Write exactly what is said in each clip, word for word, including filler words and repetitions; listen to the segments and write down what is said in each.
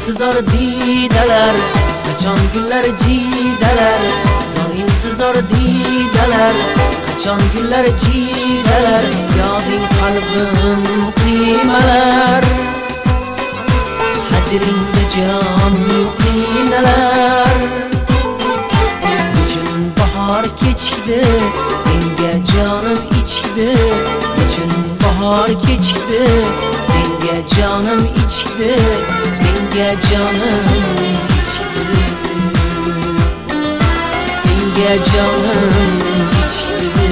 intizor didalar, qachon gullar jidalar. Zor intizor didalar, qachon gullar jidalar. Yoding qalbim qiymalar, hajringda jon qiynalar. Nechun bahor kechdi, senga jonim ichdi. Nechun bahor kechdi, senga jonim ichdi. Senga jonim ichdi, senga jonim ichdi.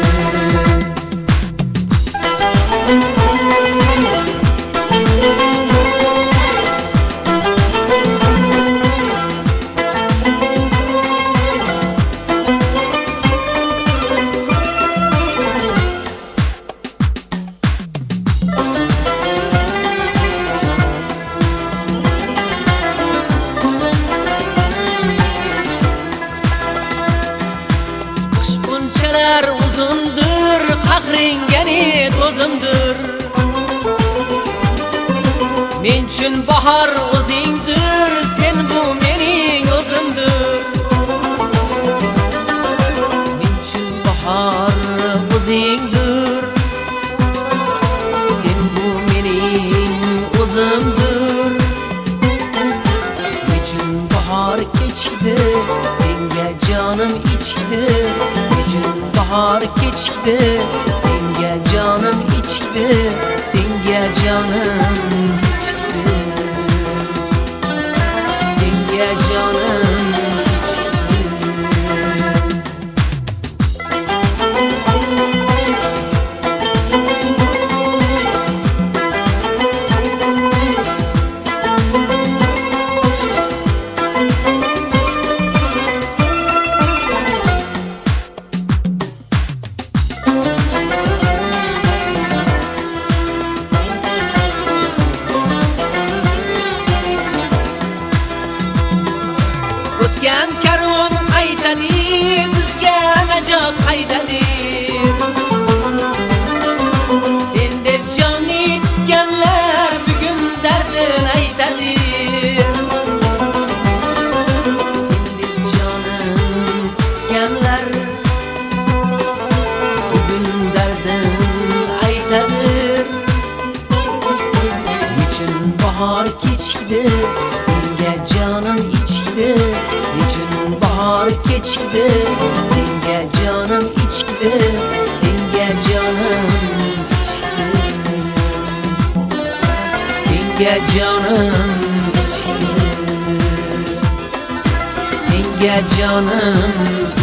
Uzundur, qahringga ne to'zimdir. Men uchun bahor o'zingdir, sen bu mening o'zimdir. Men uchun bahor o'zingdir, sen bu mening o'zimdir. Nechun bahor kechdi, senga jonim ichdi. Nechun bahor kechdi, senga jonim ichdi. Senga jonim ichdi, senga jonim ichdi. O'tgan karvon qaytadi, bizga najot qaydadir. Sen deb jonni tutganlar bugun dardin aytadir. Sen deb jonim tutganlar bugun dardin aytadir. Nechun bahor kechdi, senga jonim ichdi. Nechun bahor kechdi, senga jonim ichdi. Senga jonim ichdi, senga jonim ichdi. Senga jonim